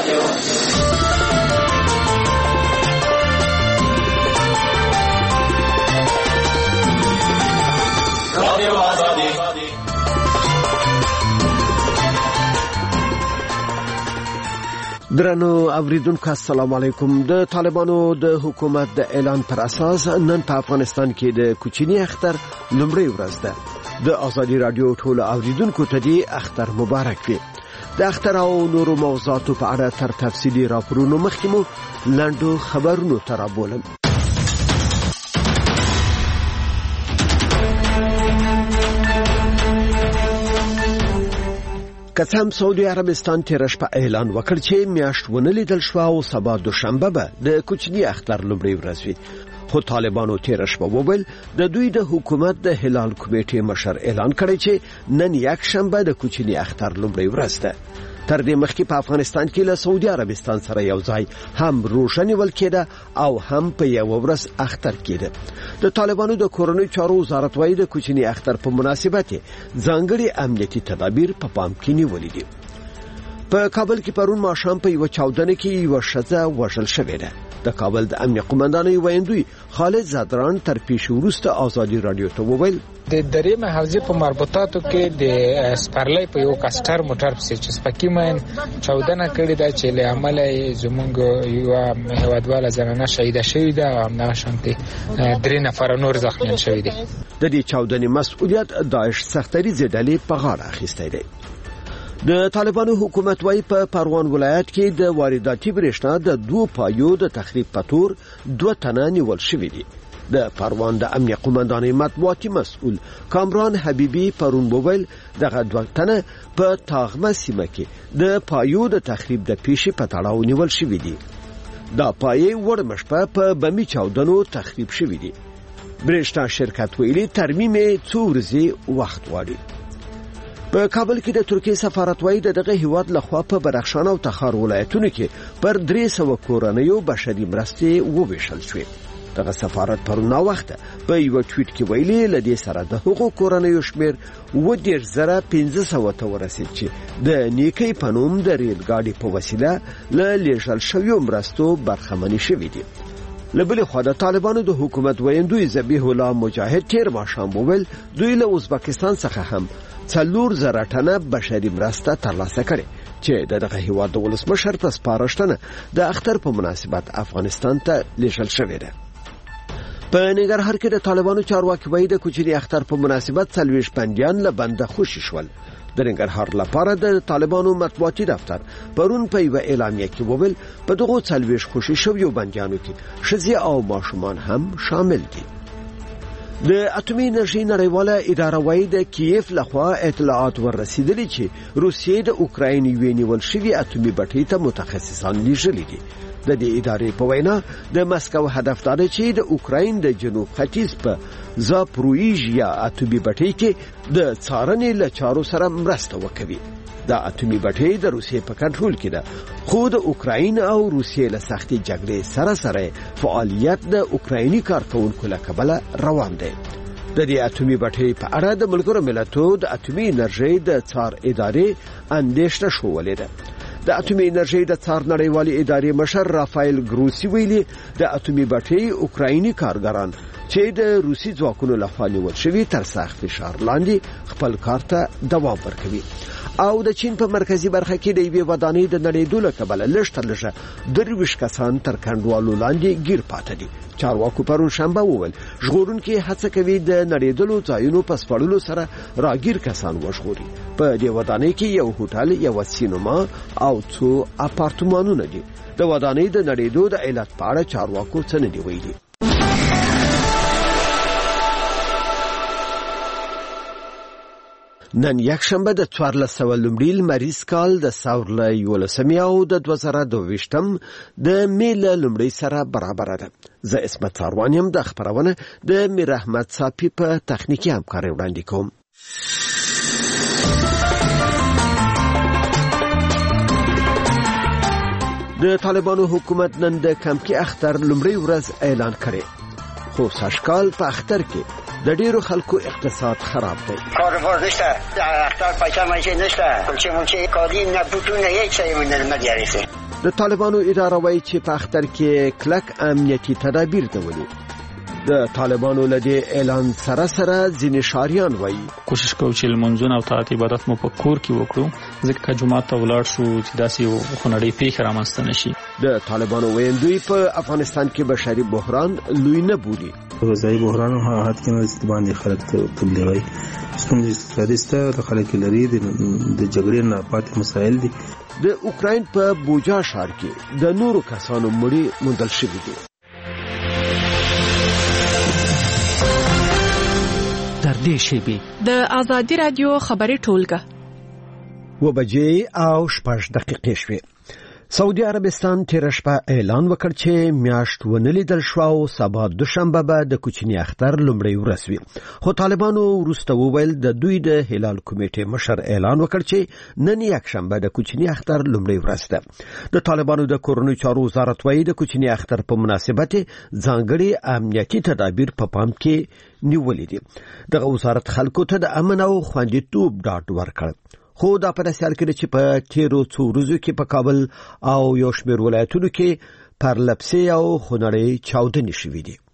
درنو اوریدونکو السلام علیکم. د طالبانو د حکومت د اعلان پر اساس نن په افغانستان کې د کوچنی اختر لومړی ورځ ده. د ازادي رادیو ټول اوریدونکو ته دی اختر مبارک وي. د اختر او نورو موضوعاتو په اړه تر تفصیلي راپورونو مخکې مو لاندو خبرونو ترابولم. قسم سعودي عربستان تیر شپه اعلان وکړ چې میاشت ونه لیدل شو او سبا دوشنبه به د کوچنی اختر لومړی ورځ وي. خو طالبانو تیر شپه وویل د دوی د حکومت د هلال کمیټې مشر اعلان کړی چې نن یک شنبه د کوچنی اختر لومړی ورځ ده. تر دې مخکې په افغانستان کې له سعودي عربستان سره یو ځای هم روښانه ول کېده او هم په یو ورځ اختر کېده. د طالبانو د کورنۍ چارو وزارت وايي د کوچنی اختر په مناسبت ځانګړي امنیتي تدابیر په پام کې نیولې دي. په کابل کې پرون ماښام په یو چاودنه کې یو ښځه وژل شوې ده. د کابل د امنیت قومندانۍ ویاندوی خالد زادران تر پیښې وروسته ازادي رادیو ته وویل د درېمه حوزې په مربوطاتو کې د سپرلۍ په یو کاستر موټر پسې چې سپکیمن چاودنه کړې ده چې له عمله زمونږ یو هیوادواله زنانه شهیده شوې ده او همدغه شانتي 3 نفر نور زخمیان شوي دي. د دې چاودنې مسؤلیت داعش سختریزې ډلې په غاړه اخیستی دی. د طالبانو حکومت وايي په پروان ولایت کې د وارداتي برېښنا د 2 پایو د تخریب په تور 2 تنه نیول شوي دي. د پروان د امنیت قومندانۍ مطبوعاتي مسؤل کامران حبیبي پرون وویل دغه 2 تنه په تاغمه سیمه کې د پایو د تخریب د پیښې په تړاو نیول شوي دي. دا پایې ورمشپه په بمی چاودنو تخریب شوي دي. برېښنا شرکت ویلي ترمیم څو ورځې وخت غواړي. په کابل کې د ترکیه سفارت وايي دغه هیواد لخوا په بدخشان او تخار ولایتونو کې پر 300 کورنیو بشري مرستې وویشل شوې. دغه سفارت پرونه وخت په یو ټویټ کې ویلي لدې سره د حقوق کورنیو شمیر 10500 ته ورسید چې د نیکی په نوم د ریل ګاډي په وسیله له لیږل شویو مرستو برخمنې شوې دي. لبل خو د طالبانو د حکومت ویاندوی ذبیح الله مجاهد تیر ماښام وویل دوی له ازبکستان څخه هم 4,000 ټنه بشري مرسته ترلاسه کړې چې دغه هیواد د ولسمشر په سپارښتنه د اختر په مناسبت افغانستان ته لیږل شوې ده. په ننګرهار کې د طالبانو چارواکي وایي د کوچني اختر په مناسبت 40 بندیان له بنده خوشي شول. د ننګرهار لپاره د طالبانو مطبوعاتي دفتر پرون په یو اعلامیه کې وویل په دغه 40 خوشي شویو بندیانو کې ښځې او ماشومان هم شامل دي. د اټومي انرژي نړیواله اداره وايي د کیف لخوا اطلاعات ورسېدلي چې روسیې د اوکراین یوې نیول شوې اټومي بټۍ ته متخصصان لیږلي دي. د دې ادارې په وینا د مسکو هدف دا دی چې د اوکراین د جنوب ختیځ په زاپرویژیا اټومي بټۍ کې د څارنې له چارو سره مرسته وکړي. دا اټومي بټۍ د روسیې په کنټرول کې ده خو د اوکراین او روسیې له سختې جګړې سره سره فعالیت د اوکرایني کارکونکو له کبله روان دی. د دې اټومي بټۍ په اړه د ملګرو ملتونو د اټومي انرژي د څار ادارې اندېښنه شوولې ده. د اټومي انرژي د څار نړیوالې ادارې مشر رافایل ګروسی ویلي د اټومي بټۍ اوکرایني کارګران چې د روسي ځواکونو لخوا نیول شوي تر سخت فشار لاندې خپل کار ته دوام ورکوي. او د چین په مرکزی برخه کې د یوې ودانۍ د نړېدو له کبله لږ تر لږه 23 کسان تر کنډوالو لاندې گیر پاتې دي. چارواکو پرون شنبه وویل ژغورونکي هڅه کوي د نړېدلو ځایونو په سپړلو سره راګیر کسان وژغوري. په دې ودانۍ کې یو هوټل، یو سینما او څو اپارتمانونه دي. د ودانۍ د نړېدو د علت په اړه چارواکو څه نه دی ویلي. نن یک شنبه د 14 لومړي لمریز کال د ثور له 11 او د 2022 د می له لومړي سره برابر ده. زه اسمت څاروان یم. د خبرونه د میر احمد صافي په تخنیکی همکاري وړاندې کوم. د طالبانو حکومت نن د کمکی اختر لومړی ورځ اعلان کړي. خو ساشکال په اختر کې د ډیرو خلکو اقتصاد خراب دی. کاروبار نشته، د اختر پیسې ماشي نشته، چې مونږ کاری نه بوتونه هیڅ شی مونږ نه مریاري. د طالبانو اداره وایي چې په اختر کې کلک امنیتي تدابیر نیولي. د طالبانو لدی اعلان سره ځینې شاریان وایي کوشش کوو چې لمونځونه او طاعت عبادت مو په کور کې وکړو، ځکه جمعه ته ولاړ شو چې داسې یو خونړۍ پیښه رامنځته نشي. د طالبانو ویندوی په افغانستان کې بشري بحران لوی نه بولي. غذایی بحران هم حد کې نه باندې خلک تبلیغي ستونزې اقتصادي ستر خلک لري د جګړې نه پاتې مسایل دي. د اوکراین په بوجا ښار کې د نورو کسانو مړي موندل شوي دي. در دې شیبې د آزادي رادیو خبري ټولګه 2:06 شوې. سعودي عربستان تیر شپه اعلان وکړ چې میاشت ونلیدل شو او سبا دوشنبه به د کوچنی اختر لومړی ورځ وي. خو طالبانو وروسته وویل د دوی د هلال کمیټې مشر اعلان وکړ چې نن یکشنبه د کوچنی اختر لومړی ورځ ده. د طالبانو د کورنیو چارو وزارت وایي د کوچنی اختر په مناسبت ځانګړي امنیتي تدابیر په پام کې نیولې دي. دغه وزارت خلکو ته د امن او خوندیتوب ډاډ ورکړ. خو دا په داسې حال کې چې په تیرو څو ورځو کې په کابل او یو شمېر ولایتونو کې پرلپسې او خونړۍ چاودنې شوې دي.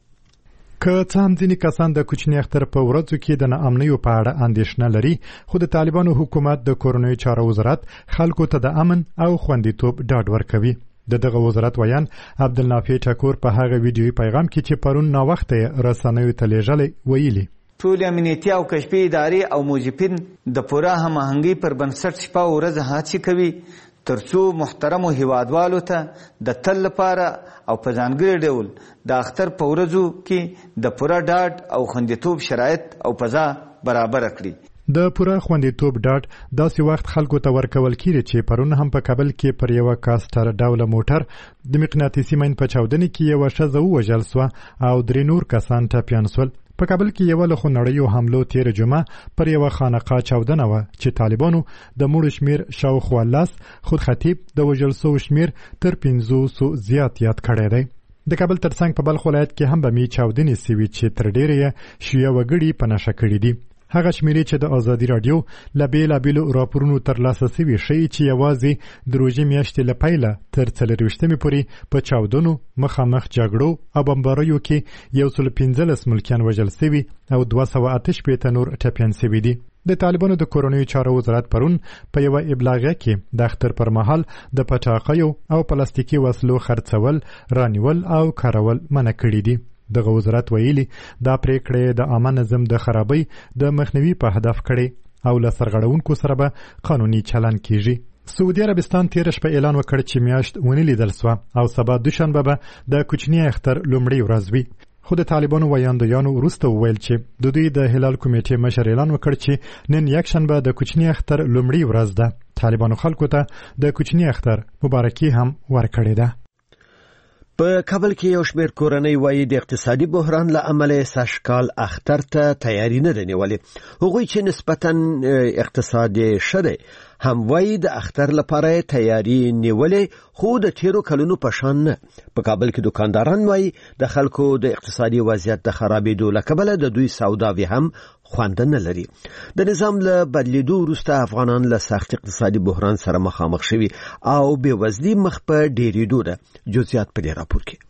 که څه هم ځینې کسان د کوچني اختر په ورځو کې د ناامنیو په اړه اندېښنه لري، خو د طالبانو حکومت د کورنیو چارو وزارت خلکو ته د امن او خوندیتوب ډاډ ورکوي. دغه وزارت ویان عبدالنافع ټکور په هغه ویډیوي پیغام کې چې پرون ناوخته رسنیو ته لیږلی ویلي ټول امنیتي او کشفي ادارې او موظفین د پوره هماهنګۍ پر بنسټ شپه او ورځ هڅې کوي ترڅو محترمو هیوادوالو ته د تل لپاره او په ځانګړي ډول د اختر په ورځو کې د پوره ډاډ او خوندیتوب شرایط او فضا برابر کړي. د پوره خوندیتوب ډاډ داسې وخت خلکو ته ورکول کیږي چې پرون هم په کابل کې پر یو کاستر ډوله موټر د مقناطیسي مین په چاودنې کې یو ښځه ووژل سوه او درې نور کسان ټپیان سول. په کابل کې یو له خونړیو حملو تیر جمعه پر یو خانقاه چاودنه وه چې طالبانو د مړو شمیر شاوخوا 10 خود خطیب د وژل سوو شمیر تر 500 زیات یاد کړی دی. د کابل ترڅنګ په بلخ ولایت کې هم بمې چاودنې سوي چې تر ډیره یې شیعه وګړي په نښه کړي دي. هغه شمیرې چې د آزادي رادیو له بیلابیلو راپورونو ترلاسه سوي ښیي چې یوازې د روژې میاشتې له پیله تر 24مې پورې په چاودنو، مخامخ جګړو او بمباریو کې 115 ملکیان وژل سوي او 288 نور ټپیان سوي دي. د طالبانو د کورنیو چارو وزارت پرون په یو ابلاغیه کې د اختر پر مهال د پټاقیو او پلاستیکي وسلو خرڅول، رانیول او کارول منع کړي دي. دغه وزارت ویلي دا پریکړه د عامه نظم د خرابۍ د مخنیوي په هدف کړي او له سرغړونکو سره به قانوني چلن کیږي. سعودي عربستان تیر شپه اعلان وکړ چې میاشت ونی لیدل سو او سبا دوشنبه به د کوچنی اختر لومړی ورځ وي. خو د طالبانو ویاندویانو وروسته وویل چې د دوی د هلال کمیټې مشر اعلان وکړ چې نن یکشنبه د کوچنی اختر لومړی ورځ ده. طالبانو خلکو ته د کوچنی اختر مبارکي هم ورکړې ده. په کابل کې یو شمېر کورنۍ وایي د اقتصادي بحران له امله سږکال اختر ته تیاری نه ده نیولې. هغوی چې نسبتاً اقتصادي ښه هم وایي د اختر لپاره تیاری نیولې، خو د تیرو کلونو په شان نه. په کابل کې دکانداران وایي د خلکو د اقتصادي وضعیت د خرابېدو له کبله د دوی سوداوي هم خوند نه لري. د نظام له بدلیدو وروسته افغانان له سخت اقتصادي بحران سره مخامخ شوي او بېوزلي مخ په ډېرېدو ده. جزئیات په دې راپور کې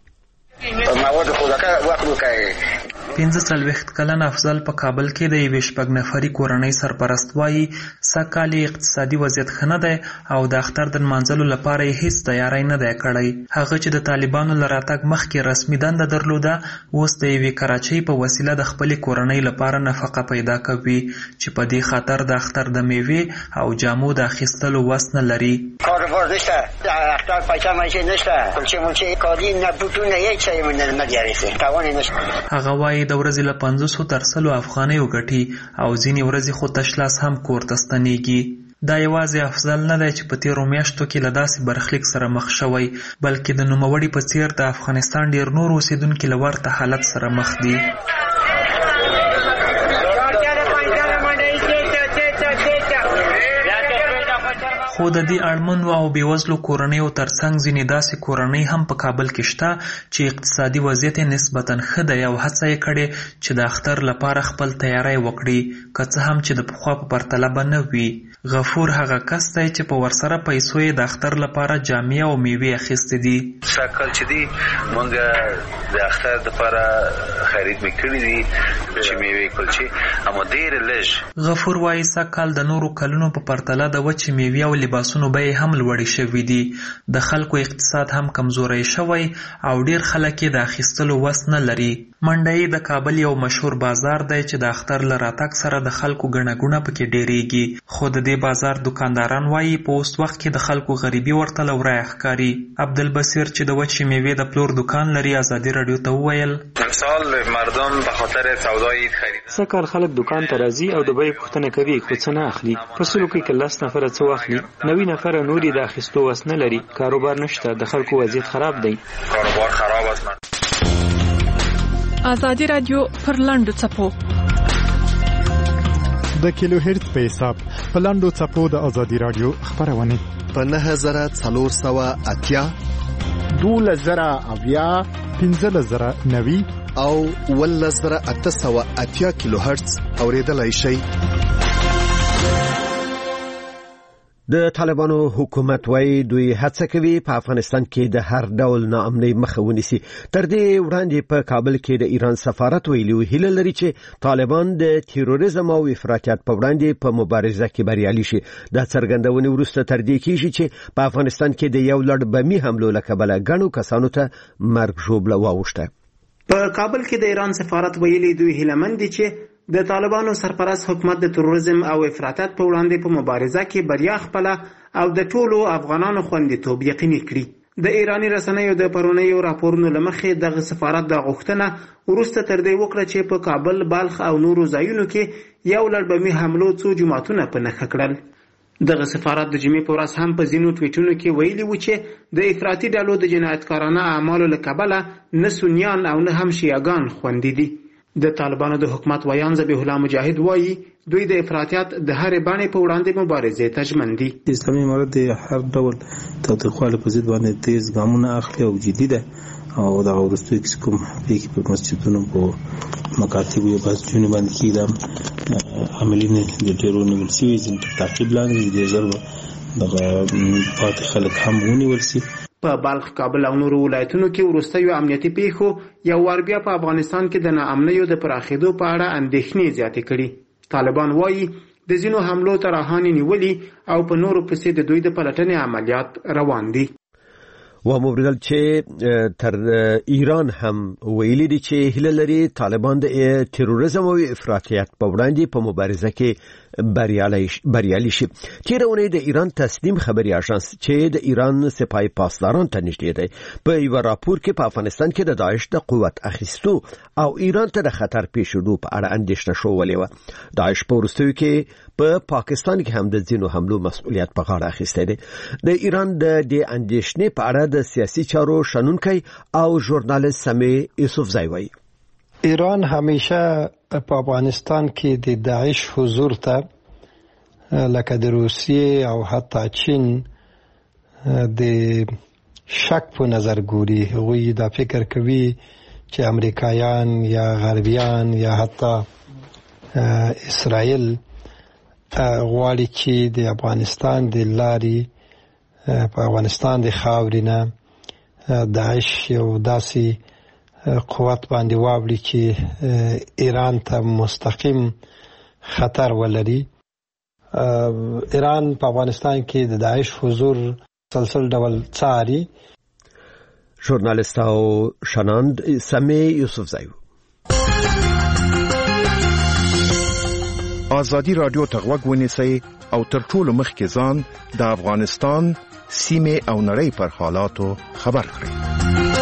45 کلن افضل په کابل کې د یوې شپږ نفري کورنۍ سرپرست وایي سږکال اقتصادي وضعیت ښه نه دی او د اختر د نمانځلو لپاره یې هیڅ تیاری نه دی کړی. هغه چې د طالبانو له راتګ مخکې رسمي دنده درلوده اوس د یوې کراچۍ په وسیله د خپلې کورنۍ لپاره نفقه پیدا کوي چې په دې خاطر د اختر د میوې او جامو د اخیستلو وس نه لري. کاروبار نشته، د اختر پیسه مایشه نشته، کلچه کاری نه بوتونه هیڅ شی نه مجارسه توان نشته. هغه وایي د ورځې له 500 تر 100 افغانۍ وګټي او ځینې ورځې خو تشلاس هم کور ته ستنېږي. دا یوازې افضل نه دی چې په تیرو میاشتو کې له داسې برخلیک سره مخ شوی، بلکې د نوموړي په څیر د افغانستان ډیر نور اوسیدونکي له ورته حالت سره مخ دي. خو د دې اړمنو او بېوزلو کورنیو ترڅنګ ځینې داسې کورنۍ هم په کابل کې شته چې اقتصادي وضعیت یې نسبتاً ښه دی او هڅه یې کړې چې د اختر لپاره خپل تیاری وکړي، که څه هم چې د پخوا په پرتله به نه وي. غفور هغه کس دی چې په ورسره پیسو یې د اختر لپاره جامې او میوې اخیستې دي. سږ کال چې دی مونږ د اختر دپاره خرید مې کړي دي چې میوې کلچې اما ډېرې لږ. غفور وایي سږ کال د نورو کلونو په پرتله د وچې میوې او لباسونو بیې هم لوړې شوي دي. د خلکو اقتصاد هم کمزوری شوی او ډېر خلک یې د اخیستلو وس نه لري. منډی د کابل یو مشهور بازار دی چې د اختر له راتګ سره د خلکو ګڼه ګوڼه پکې ډېرېږي. خو د دې بازار دکانداران وایي په اوس وخت کې د خلکو غریبي ورته له ورایه ښکاري. عبدالبصیر چې د وچې میوې د پلور دکان لري ازادي راډیو ته وویل سال مردم به خاطر سودای خرید سږ کال خلک دکان ته راځي او د بیې پوښتنه کوي خو څه نه اخلي. په سلو کې که 10 نفره څه واخلي 90 نفره نور یې د اخیستو وس نه لري. کاروبار نشته، د خلکو وضعیت خراب دی. کاروبار خراب است. ازادي رادیو پر لاندو څپو د کیلو هرتز په حساب په لاندو څپو د ازادي رادیو خبرونه په 9480 12090 15090 او 11880 کیلو هرتز اوریدلای شئ. د طالبانو حکومت وايي دوی هڅه کوي په افغانستان کې د هر ډول ناامنۍ مخه ونیسي. تر دې وړاندې په کابل کې د ایران سفارت ویلي هیله لري چې طالبان د تیروریزم او افراطیت په وړاندې په مبارزه کې بریالي شي. دا څرګندونه وروسته تر دې کېږي چې په افغانستان کې د یو لړ بمي حملو له کبله ګڼو کسانو ته مرګ ژوبله واوښته. په کابل کې د ایران سفارت ویلي دوی هیلهمند دي چې د طالبانو سرپرست حکومت د تروریزم او افراطیت په وړاندې په مبارزه کې بریا خپله او د ټولو افغانانو خوندیتوب یقیني کړي. د ایرانی رسنیو د پرونیو راپورونو لمخې دغه سفارت د غوښتنه وروسته تر دې وکړه چې په کابل، بلخ او نورو ځایونو کې یو لړ بمي حملو څو جماعتونه په نښه کړل. دغه سفارت د جمعې په ورځ هم په ځینو ټویټونو کې ویلي و چې د افراطي ډلو د جنایتکارانه اعمالو له کبله نه سنیان او نه هم شیعهګان خوندي دي. د طالبانو د حکومت ویان ذبیح الله مجاهد وایي دوی د افراطیت د هرې بڼې په وړاندې مبارزې ته ژمن دي. اسلامي امارت د هر ډول تاوتریخوالي په ضد باندې تیز ګامونه اخلي او جدي ده او دغه وروستیو کې کوم پېښې په مسجدونو په مکاتبو یا بسجونو باندې کېږي عملي د ډېرو نیول شوي ځینې تر تعقیب لاندې دې ژر دغه پاتې خلک هم ونیول شي. په بلخ، کابل او نورو ولایتونو کې وروستیو امنیتي پیښو یو وار بیا په افغانستان کې د ناامنیو د پراخېدو په اړه اندېښنې زیاتې کړي. طالبان وایي د ځینو حملو ترحانې نیولي او په نورو پسې د دوی د پلټنې عملیات روان دي. و موردل چې تر ایران هم ویلي دي چې هیله لري طالبان د تروریزم او افراطیت په وړاندې په مبارزه کې بریالي شي. تیرونه د ایران تسنیم خبري اژانس چې د ایران سپاه پاسداران ته نږدې دی په یو راپور کې په افغانستان کې د داعش د قوت اخیستو او ایران ته د خطر پیښېدو په اړه اندېښنه شوولې و. داعش په وروستیو کې په پاکستان کې هم د ځینو حملو مسؤلیت په غاړه اخیستی دی. د ایران د دې اندېښنې په اړه د سیاسي چارو شنونکی او ژورنالیست سمی یوسفزی وایي ایران همیشه په افغانستان کې د داعش حضور ته لکه د روسیې او حتی چین د شک په نظر ګوري. هغوی دا فکر کوي چې امریکایان یا غربیان یا حتی اسرائیل غواړي چې د افغانستان د لارې په افغانستان د خاورې نه داعش یو داسې قوت باندې واوړي چې ایران ته مستقیم خطر ولري. ایران په افغانستان کې د داعش حضور مسلسل ډول څاري. ژورنالیست او شناند سمی یوسفزی. ازادي رادیو ته غوږ ونیسئ او تر ټولو مخکې ځان د افغانستان سیمې او نړۍ پر حالاتو خبر کړئ.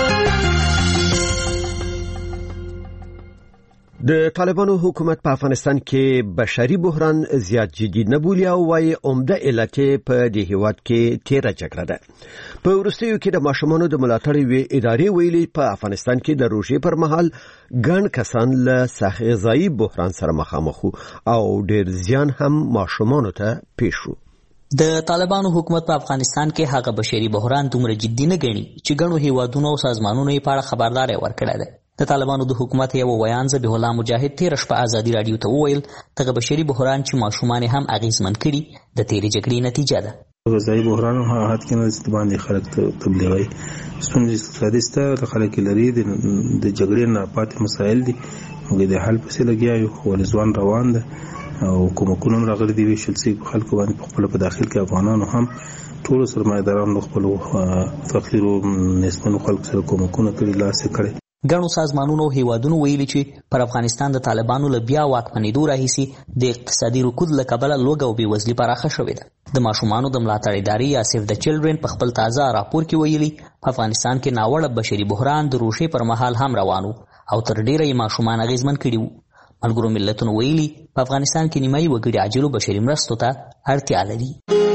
د طالبانو حکومت په افغانستان کې بشري بحران زیات جدي نه بولي او وايي عمده علت په دې هیواد کې تیره جګړه ده. په وروستیو کې د ماشومانو د ملاتړ ادارې ویلي په افغانستان کې د روژې پر مهال ګڼ کسان له سخت غذایي بحران سره مخامخ او ډېر زیان هم ماشومانو ته پیښ شو. د طالبانو حکومت په افغانستان کې هغه بشري بحران دومره جدي نه ګڼي چې ګڼو هیوادونو او سازمانونو یې په اړه خبرداری ورکړی دی. د طالبانو د حکومت یو ویان ذبیح الله مجاهد تېره شپه ازادي راډیو ته وویل دغه بشري بحران چې ماشومان هم اغېزمن کړي د تېرې جګړې نتیجه ده. غذایي بحران هم حد کې نه باندې خلک تبلیغوي ستونزې اقتصادي سته خلک لري د جګړې نه پاتې مسایل دي موږ د حل پسې لګیا یو خو ځوان روان ده او کومکونه هم راغلي دي ویشل سي خلکو باندې په خپل په داخل کې افغانانو هم ټول سرمایه‌دارانو خپل فقیرو نسبتاً خلکو سره کومکونه کړي لاس کړي. ګڼو سازمانونو او هیوادونو ویلي چې پر افغانستان د طالبانو له بیا واکمنېدو راهیسې د اقتصادي رکود له کبله لوږه او بېوزلي پراخه شوې ده. د ماشومانو د ملاتړ ادارې یا سیف د چلډرن په خپل تازه راپور کې ویلي په افغانستان کې ناوړه بشري بحران د روژې پر مهال هم روان و او تر ډیره یې ماشومان اغېزمن کړي وو. ملګرو ملتونو ویلي په افغانستان کې نیمایي وګړي عاجلو بشري مرستو ته اړتیا لري.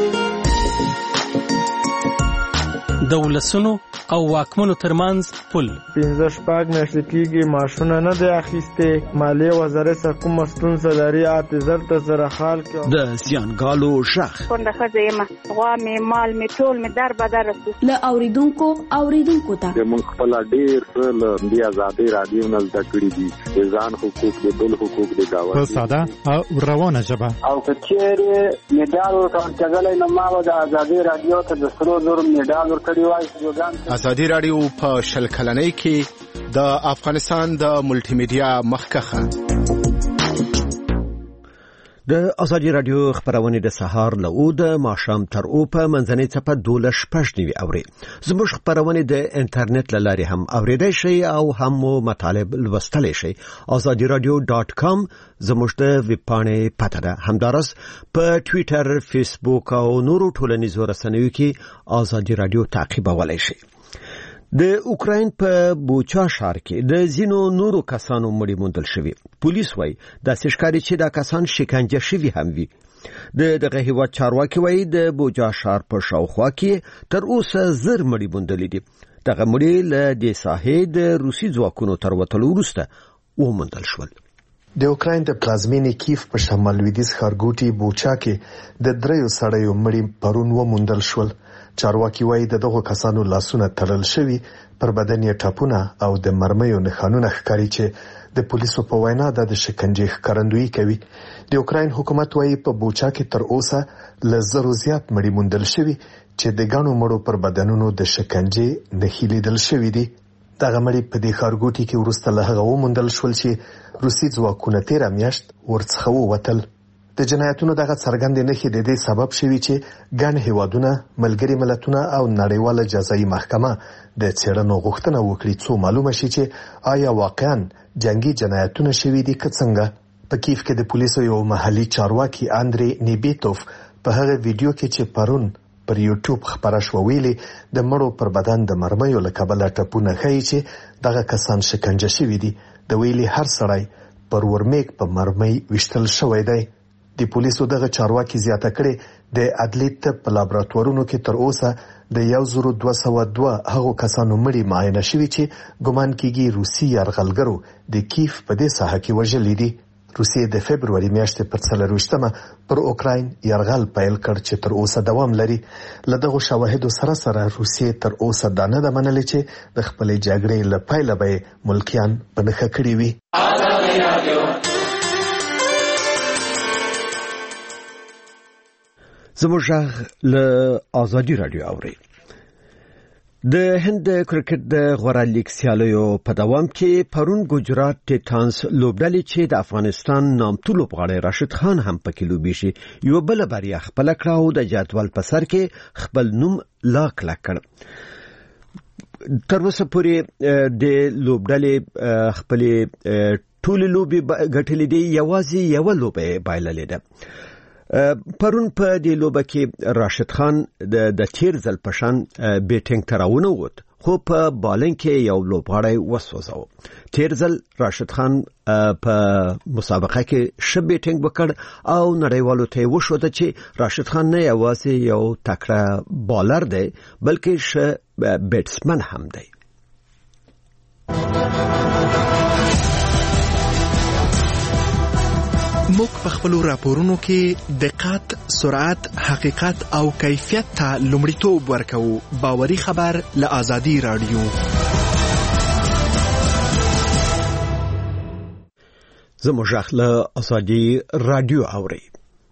د ولسونو او واکمنو ترمنځ پل 15 میاشتې کېږي معاشونه نه دی اخیستې مالیې وزارت څخه کومه ستونزه لري اعتذار ته سره حال کې د زیانګالو شخ کونډه ښځه یم غوا مې مال مې ټول مې در بدر رسو له اوریدونکو ته موږ خپل ډېر څه له دې ازادي رادیو نه زده کړي دي د ځان حقوق د بل حقوق د داوا په ساده او روانه ژبه او کچېره میډال ورکړل نو ما د ازادي رادیو ته د سرو زر میډال ورکړی ازادي رادیو په شل کلنۍ کې د افغانستان د ملټي میډیا مخکخه د ازادي رادیو خبرونه د سهار له د ماښام تر او په منځنۍ څپه 12:09 اوري. زموږ خبرونه د انټرنیټ لاري هم اوریدای شي او هم مطالب لوستلی شي. azadiradio.com زموږ د ویب پاڼې پته ده. همدارس په ټوئیټر، فیسبوک او نورو ټولنیزو رسنیو کې ازادي رادیو تعقیبولای شي. د اوکراین په بوچا ښار کې د زینو نورو کسانو مړي موندل شوي. پولیس وایي د ښکاری چې دا کسان شکنجه شوي هم وي. دغه هیواد چارواکي وایي د بوچا ښار په شاوخوا کې تر اوسه زر مړي موندل دي. دغه مړي له دې ساحې د روسي ځواکونو تر وتلو وروسته وموندل شول. د اوکراین د پلازمینې کیف په شمال لویدیځ ښارګوټي بوچا کې د 3 سړیو مړي پرون وموندل شول. چارواکي وایي دغه کسانو لاسونه تړل شوي پر بدن یې ټاپونه او د مرمیو نښانونه ښکاري چې د پولیسو په وینا د شکنجې ښکارندویي کوي. د اوکراین حکومت وایي په بوچا کې تر اوسه له 1000 زیات مړي موندل شوي چې د ګڼو مړو پر بدنونو د شکنجې نښې لیدل شوي دي. دغه مړي په دې ښارګوټي کې وروسته له هغه وموندل شول چې روسي ځواکونه 13 میاشت ورڅخه ووتل. د جنایتونو دغه څرګندې نښې د دې سبب شوي چې ګڼ هیوادونه، ملګري ملتونه او نړیواله جزایي محکمه د څېړنو غوښتنه وکړي څو معلومه شي چې آیا واقعاً جنگي جنایتونه شوي دي که څنګه. په کیف کې د پولیسو یو محلي چارواکي اندري نیبیتوف په هغه ویډیو کې چې پرون پر یوټیوب خبره شوه ویلي د مړو پر بدن د مرمیو له کبله ټپونه ښیي چې دغه کسان شکنجه شوي دي. د ویلي هر سړی پر ورمیک په مرمۍ ویشتل شوی دی. د پولیسو دغه چارواکي زیاته کړي د عدلي طب په لابراتوارونو کې تر اوسه د 1202 هغو کسانو مړي معاینه شوي چې ګمان کیږي روسي یرغلګرو د کیف په دې ساحه کې وژلي دي. روسیې د فبروري میاشتې پر 24 پر اوکراین یرغل پیل کړ چې تر اوسه دوام لري. له دغو شواهدو سره روسیې تر اوسه دا نه ده منلې چې د خپلې جګړې له پیله به ملکیان په نښه کړي وي. زموږ له ازادي رادیو اوري. د هند کرکټ د غوړه لیګ سیالیو په دوام کې پرون ګجرات ټیټانز لوبډلې چې د افغانستان نامتو لوبغاړی راشد خان هم پکې لوبي شي یو بل بریا خپل کړه او د جدول په سر کې خپل نوم لا کلک کړ. تر اوسه پورې د لوبډلې خپل ټول لوبي ګټلې دي، یوازې یو لوبه بایللې ده. پرون په دې لوبه کې راشد خان د تیر ځل پشان بیټینګ تراونه ووت، خو په بالنګ کې یو لوبغاړی وسوځاو. تیر ځل راشد خان په مسابقه کې ښه بیټینګ وکړ او نړیوالو ته وښوده چې راشد خان نه یوازې یو تکړه بالر دی بلکې ښه بیټسمن هم دی. موږ په خپل راپورونو کې دقت، سرعت، حقیقت او کیفیت ته لومړیتوب ورکوو. باوري خبر له آزادي رادیو. زموږ له آزادي رادیو اوري.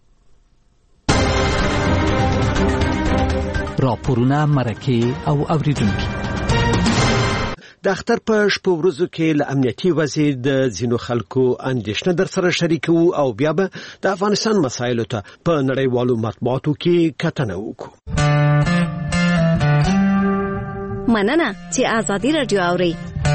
راپورونه، مرکې او اوریدونکو. د اختر په شپو ورځو کې له امنیتي وضعیت د ځینو خلکو اندېښنه در سره شریکو او بیا به د افغانستان مسایلو ته په نړیوالو مطبوعاتو کې کتنه وکړو. مننه چې آزادي رادیو اوري.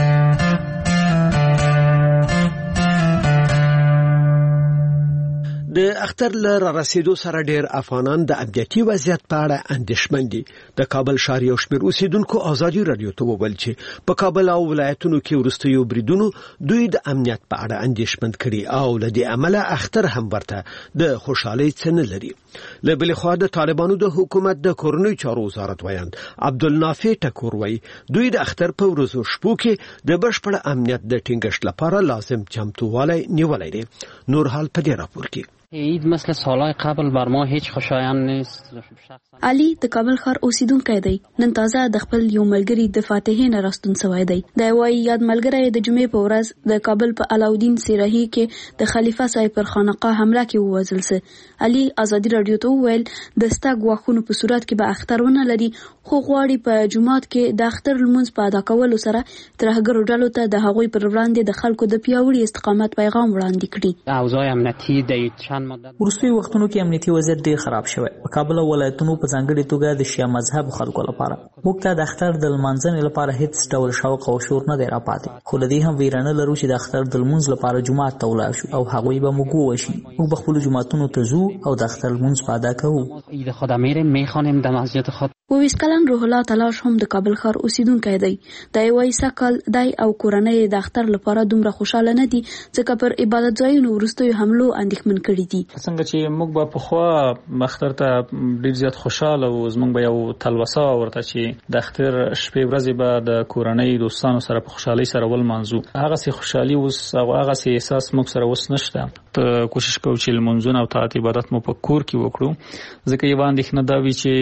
د اختر له رسیدو سره ډېر افغانان د امنیتي وضعیت په اړه اندېښمن دي. د کابل ښار یو شمېر اوسیدونکو آزادي رادیو ته وویل چې په کابل او ولایتونو کې وروستیو بریدونو دوی د امنیت په اړه اندېښمن کړي او له دې امله اختر هم ورته د خوشحالۍ څه نه لري. له بلې خوا د طالبانو د حکومت د کورنیو چارو وزارت ویاند عبدالنافع ټکور وایي دوی د اختر په ورځو شپو کې د بشپړ امنیت د ټینګښت لپاره لازم چمتووالی نیولی دی. نور حال په دې راپور کې. عید مثل سالهای قبل بر ما هیچ خوشایند نیست. علي د کابل ښار اوسیدونکی دی. نن تازه د خپل یو ملګری د فاتحې نه راستون سوی دی. دا وايي یاد ملګری د جمعې په ورځ د کابل په علاودین سیراهي کې د خلیفہ صاحب پر خانقاه حمله کې ووژل سو. علي آزادي رادیو ته وویل د ستګ واخونو په صورت کې به اخترونه لري، خو غواړي په جمعات کې د اختر لمونځ په ادا کولو سره ترهګرو ډلو ته د هغوی پر وړاندې د خلکو د پیاوړي استقامت پیغام وړاندې کړي. اوضاع امنیتي د وروستي وختونو کې امنیتي وضعیت ډېر خراب شوی. په کابل او ولایتونو په ځانګړي توګه د شیعه مذهب خلکو لپاره موږ ته د اختر د لمانځنې لپاره هیڅ ډول شوق او شور نه دی راپاتې. خو له دې هم ویرانه لرو چې د اختر د لمونځ لپاره جومات ته ولاړ شو او هغوی به موږ ووژني. موږ به خپلو جوماتونو ته ځو او د اختر لمونځ په ادا کوو. عید خدا میریم میخوانیم در مسجد خود. 22 کلن روح الله تلاش هم د کابل ښار اوسیدونکی دی. د یوې سکل دی او کورنۍ د اختر لپاره دومره خوشاله نه دي ځکه پر عبادت ځایونو وروستیو حملو اندېښمن کړي دي. څنګه چې موږ به په خوا اختر ته ډېر زیات خوشاله او زموږ به یو تلوسه ورته چې د اختر شپې ورځې به د کورنۍ دوستانو سره په خوشحالۍ سره ولمانځو. هغه سي خوشحالي اوس او هغه سي احساس موږ سره اوس نشته. ته کوشش کوو چې لمونځونه او طاعت عبادت مو په کور کې وکړو ځکه یو اندېښنه دا وي چې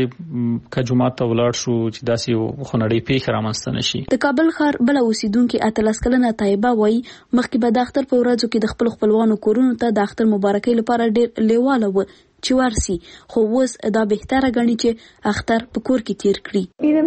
جومات ته ولاړ شو چې داسې خونړۍ پیښه رامنځته نشي. د کابل ښار بل اوسیدونکو 13 کلنه طیبه وایي مخکې به د اختر په ورځو کې د خپل خپلوانو کورونو ته د اختر مبارکۍ لپاره ډېر لیواله و چې ورسي، خو اوس دا بهتره ګڼي چې اختر په کور کې تیر کړي.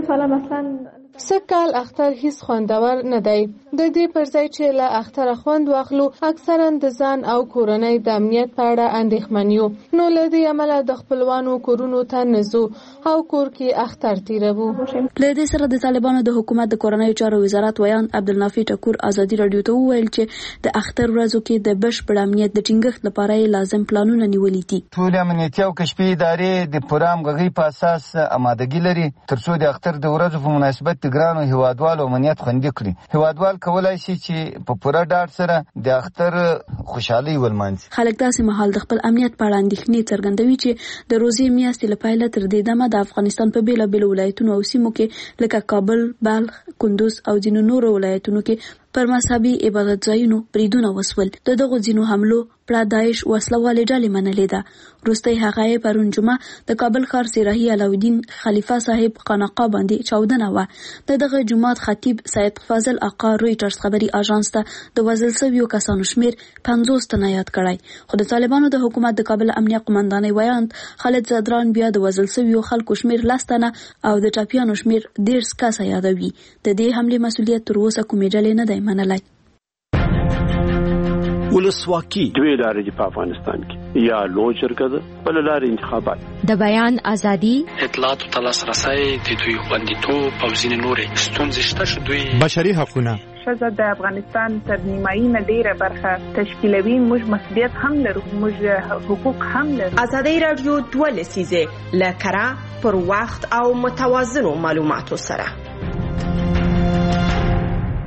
سکال اختر هیڅ خوندور نه دی. د دې پر ځای چې له اختر خوند واخلو اکثرا د ځان او کورنۍ د امنیت په اړه اندېښمن یو. نو له دې امله د خپلوانو کورونو ته نزو او کور کې اختر تیرو. له دې سره د طالبانو د حکومت د کورنۍ چارو وزارت ویاند عبدالنافع ټکور آزادي رادیو ته وویل چې د اختر ورځو کې د بشپړ امنیت د ټینګښت لپاره لازم پلانونه نیولي دي. ټول امنیتي او کشفي ادارې د پوره همغږۍ په اساس آمادګي لري ترڅو د اختر د ورځو په مناسبت د ګرانو هیوادوالو امنیت خوندي کړي. هیوادوال کولای شي چې په پوره ډاډ سره د اختر خوشحالي ولمانځي. خلک داسې مهال د خپل امنیت په اړه اندېښنې څرګندوي چې د روزي میاشتې له پیله تر دې دمه د افغانستان په بیلابیلو ولایتونو او سیمو کې لکه کابل، بلخ، کندوز او ځینو نورو ولایتونو کې پر مذهبي عبادت ځایونو بریدونه وسول. دغه ځینو حملو پر داعش وسلوالې ډلې منلې ده. وروسته هغه پرون جمعه د کابل ښار سیراهي علاودین خلیفہ صاحب خانقاه باندې چاودنه و. دغه جمعات خطیب سید فاضل آقا رويټرز خبري اژانس ته د وژل شویو کسانو شمیر 50 تنه یاد کړای. خو د طالبانو د حکومت د کابل امنیه قومندانۍ ویاند خالد زدران بیا د وژل شویو خلکو شمیر 10 تنه او د ټاپیانو شمیر 10 کسه یادوي. د دې حمله مسؤلیت تر اوسه کومې ډلې نه دی منلای. ولسواکي دوی لارې په افغانستان کې یا لوی جرګه ده بل لارې انتخابات د بیان ازادي اطلاعات او تلاسرسي د دوی خوندیتوب او ځینې نورې ستونزې شته چې دوی بشري حقوقونه ښځه د افغانستان تر نیمایي نه ډیره برخه تشکیلوي. موږ مسؤلیت هم لرو، موږ حقوق هم لرو. آزادي رادیو 2 لسیزه لکره پر وخت او متوازنو معلوماتو سره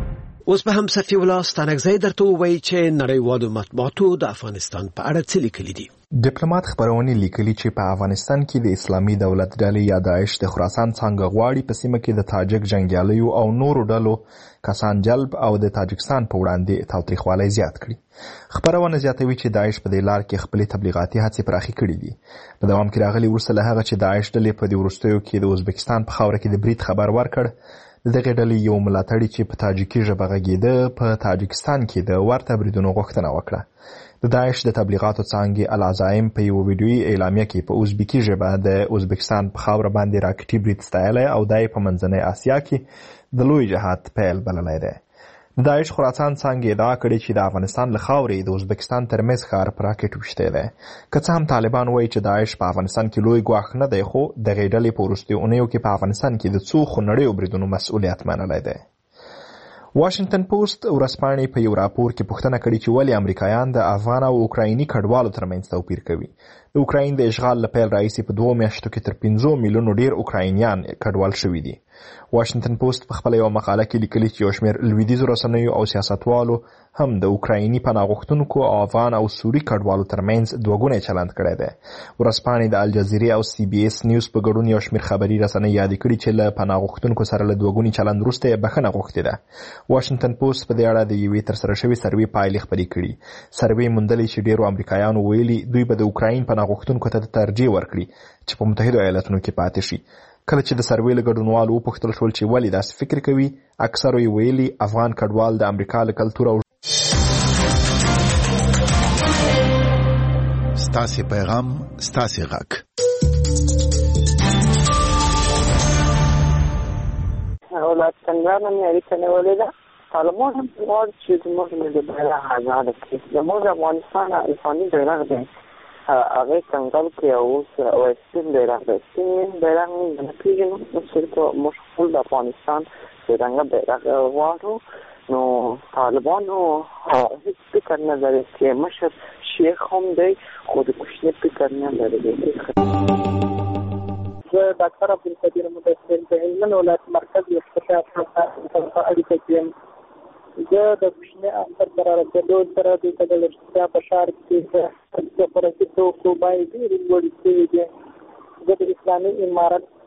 اوس به هم صفي الله ستانکزی درته وایي چې نړیوالو مطبوعاتو د افغانستان په اړه څه لیکلي دي. ډیپلوماټ خبرونه لیکلي چې په افغانستان کې د اسلامي دولت ډلې یا داعش د خراسان څنګه غواړي په سیمه کې د تاجک جنگیالیو او نورو ډلو کسان جلب او د تاجکستان په وړاندې تاوتریخوالی زیات کړي. خبرونه زیاتوي چې داعش په دې لار کې خپل تبلیغاتي هڅې پراخې کړې دي. په دوام کې راغلي وروسته له هغه چې داعش ډلې په دې وروستیو کې د ازبکستان په خاوره کې د برید خبر ورکړ، دغه ډلې یو ملاتړي چې په تاجکي ژبه غږیده په تاجکستان کې د ورته بریدونو غوښتنه وکړه. د داعش د تبلیغاتو څانګې العزایم په یو ویډیویي اعلامیه کې په ازبکي ژبه د ازبکستان په خاوره باندې راکټي برید ستایلی او دا یې په منځنۍ اسیا کې د لوی جهاد پیل بللی دی. د داعش خراسان څانګې ادعا کړې چې د افغانستان له خاورې د ازبکستان ترمنځ ښار په راکټ ویشتی دی. که څه هم طالبان وایي چې داعش په افغانستان کې لوی ګواښ نه دی، خو دغې ډلې په وروستیو اونیو کې په افغانستان کې د څو خونړیو بریدونو مسؤلیت منلی دی. واشنگټن پوسټ ورځپاڼې په یو راپور کې پوښتنه کړې چې ولې امریکایان د افغان او اوکرایني کډوالو ترمنځ توپیر کوي. د اوکراین د اشغال له پیل راهیسې په 2 میاشتو کې تر 15 میلیونو ډیر اوکراینیان کډوال شوي دي. واشنگټن پوسټ په خپله یوه مقاله کې لیکلي چې یو شمېر لویدیځو رسنیو او سیاستوالو هم د اوکرایني پناه غوښتونکو او افغان او سوري کډوالو ترمنځ دوګونی چلند کړی دی. ورځپاڼې د الجزیرې او سی بي اس نیوز په ګډون یو شمېر خبري رسنۍ یادې کړي چې له پناه غوښتونکو سره له دوګوني چلند وروسته یې بښنه غوښتې ده. واشنګټن پوسټ په دې اړه د یوې ترسره شوې سروې پایلې خپرې کړي. سروې موندلې چې ډیرو امریکایانو ویلي دوی به د اوکراین پناه غوښتونکو ته ترجیح ورکړي چې په متحدو ایالتونو کې پاتې شي. کله چې د سروې له ګډونوالو وپوښتل شول چې ولې داسې فکر کوي، اکثرو یې ویلي افغان کډوال د امریکا له کلتور او ستاسې پیغام ستاسې غږ. ولایت ننګرهار نه مې اړیکه نیولې ده. طالبان هم غواړي چې زموږ ملي بیرغ ازاده کړي. زموږ افغانستان افغاني بیرغ دی، هغه کنګل کې اوس سپین بیرغ دی. سپین بیرغ نه پیژنو، صرف موږ خپل د افغانستان بیرغ غواړو. نو طالبانو هیڅ فکر نه لري چې مشر شیخ هم دی، خو د کوچني فکر نه لري. زه ډاکټر عبدالقدیر مدثر د هلمند ولایت مرکز اقتصاد په اړیکه کې یم. زه د کوچني اختر پر رسېدو سره د اشتیا په ښار کې د خوراکي توکو بیې ډېرې لوړې شوې دي. زه د اسلامي امارت